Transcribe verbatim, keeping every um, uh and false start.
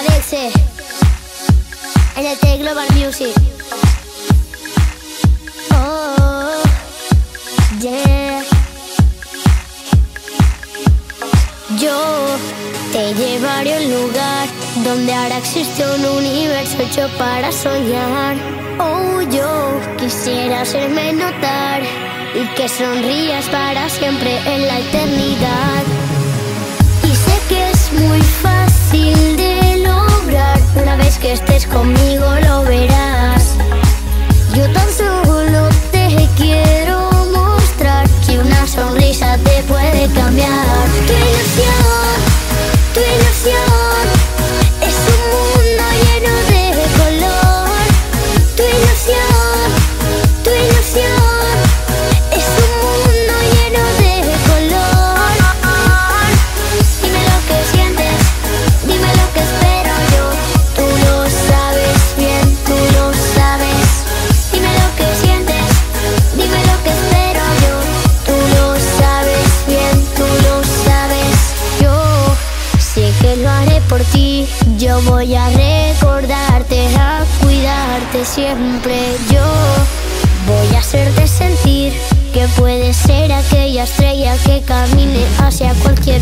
Adelce N T Global Music. Oh, yeah. Yo te llevaré a un lugar donde ahora existe un universo hecho para soñar. Oh, yo quisiera hacerme notar y que sonrías para siempre en la eternidad. Y sé que es muy fácil de lograr, una vez que estés conmigo lo verás. Yo tan solo te quiero mostrar que una sonrisa te puede cambiar. Tu ilusión, tu ilusión es un mundo lleno de color. Tu ilusión, tu ilusión es un mundo lleno de color. Dime lo que sientes, dime lo que espero yo. Tú lo sabes bien, tú lo sabes. Dime lo que sientes, dime lo que espero yo. Tú lo sabes bien, tú lo sabes. Yo sé que lo haré por ti. Yo voy a recordarte, a cuidarte siempre. Yo voy a hacerte sentir que puedes ser aquella estrella que camine hacia cualquier